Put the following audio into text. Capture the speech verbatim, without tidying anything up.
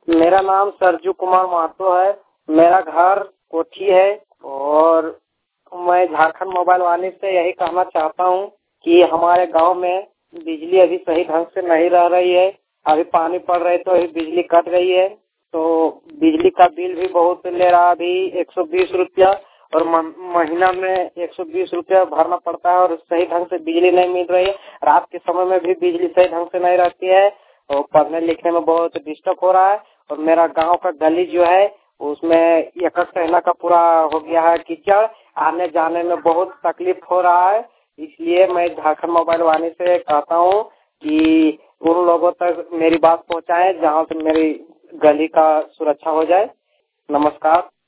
मेरा नाम सरजू कुमार महतो है। मेरा घर कोठी है और मैं झारखंड मोबाइल वाले से यही कहना चाहता हूँ कि हमारे गांव में बिजली अभी सही ढंग से नहीं रह रही है। अभी पानी पड़ रही तो अभी बिजली कट गई है, तो बिजली का बिल भी बहुत ले रहा है। अभी एक सौ बीस रुपया और महीना में एक सौ बीस रुपया भरना पड़ता है और सही ढंग से बिजली नहीं मिल रही है। रात के समय में भी बिजली सही ढंग से नहीं रहती है और पढ़ने लिखने में बहुत डिस्टर्ब हो रहा है। और मेरा गांव का गली जो है उसमें एक कहना का पूरा हो गया है कीचड़, आने जाने में बहुत तकलीफ हो रहा है। इसलिए मैं झारखंड मोबाइल वाले से कहता हूँ कि उन लोगों तक मेरी बात पहुँचाएं जहाँ से मेरी गली का सुरक्षा हो जाए। नमस्कार।